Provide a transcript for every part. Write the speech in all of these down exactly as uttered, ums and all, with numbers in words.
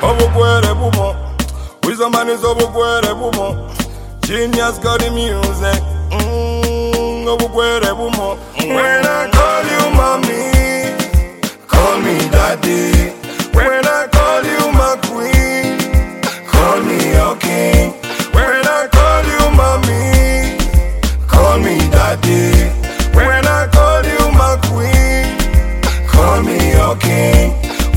Obugwere bumo. Wisdom man is obugwere bumo. Genius got the music. Mmm, obugwere bumo. When I call you mommy, call me daddy. When I call you my queen, call me your king. When I call you mommy, call me daddy. When I call you my queen, call me your king.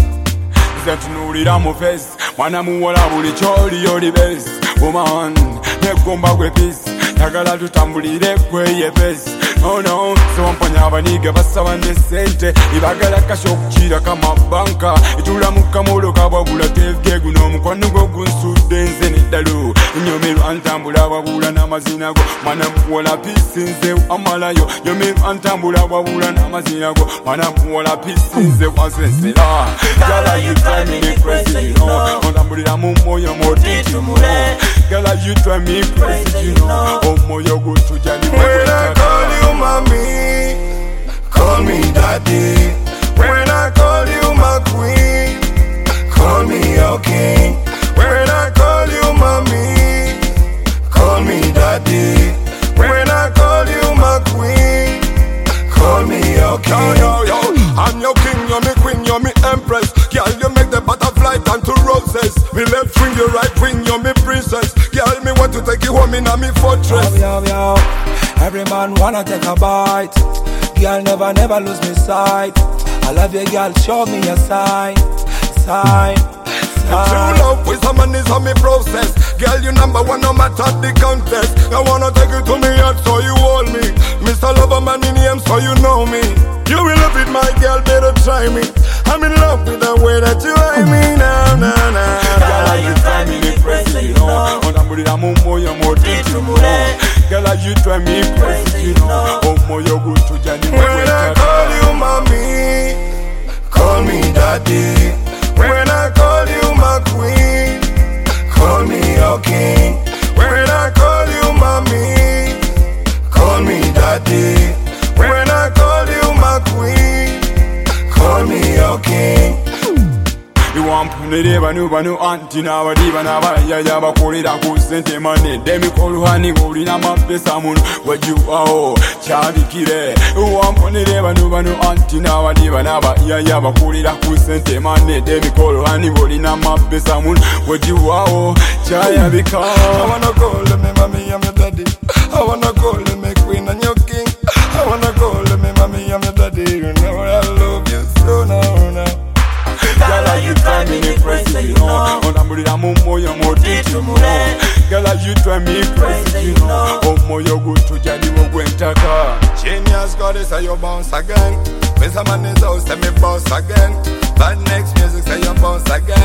Ntunulira mu face mwana muwola buli kyoli oli base woman negomba gwe peace yagala tutambulire kweye base no no so mponya abaniga basaba ne sente ibagala kasho okukira kama banka itula mu kamulo kabagula tevge guno mukwano go gunsudde nze neddalo nyomerwa ntambula babula n'amazina go mwana muwola peace nze amalayo nyomerwa ntambula babula n'amazina go mwana muwola peace nze wasensera gala you drive me crazy, you know. Ontambulira mu moyo moditi, you know. Girl, you drive me crazy, you know. Oh, moyo go to Johnny. When I call you mommy, call me daddy. When I call you my queen, call me your king. When I call you mommy, call me daddy. When I call you my queen, call me your king. Yo, yo, yo. I'm your king, you're me queen, you're me empress. Girl, you make the butterfly turn to roses. Me left wing, your right wing, you're me princess. Girl, me want to take you home in a me fortress. Yo, yo, yo. Every man wanna take a bite. Girl, never, never lose me sight. I love you, girl, show me a sign. Sign. True love with someone is on me process. Girl, you number one no matter the contest. I wanna take you to me heart so you hold me. Mister Lover man in him so you know me. You will love it, my girl, better try me. I'm in love with the way that you eye me now, now, now. Girl, you drive me crazy, you know. Ontambulira mu moyo moditi, you know. Girl, you drive me crazy, you know. Oh, moyo go to Johnny. When I call you mommy, call me daddy. When I call you my queen, call me your king. When I call you mommy, call me daddy. When I call you my queen, call me your king. Iwampunire banu banu anti n'abali bana abayaya bakolera ku ssente mane demikoluhani ng'olina mapesa muno wejuwawo kyabikire. Iwampunire banu banu anti n'abali bana abayaya bakolera ku ssente mane demikoluhani ng'olina mapesa muno wejuwawo kyayabika. I wanna call me mommy, I'm your daddy. I wanna call me queen and your king. I wanna call me mommy, I'm your daddy. You know I love you so now, now. Girl, you drive me crazy, you know. Ontambulira mu moyo moditi, you know. Girl, you drive me crazy, you know. Oh, moyo go to Johnny ogwentaka. Genius God is how you bounce again. When someone is out, say me bounce again. Bad next music say you bounce again.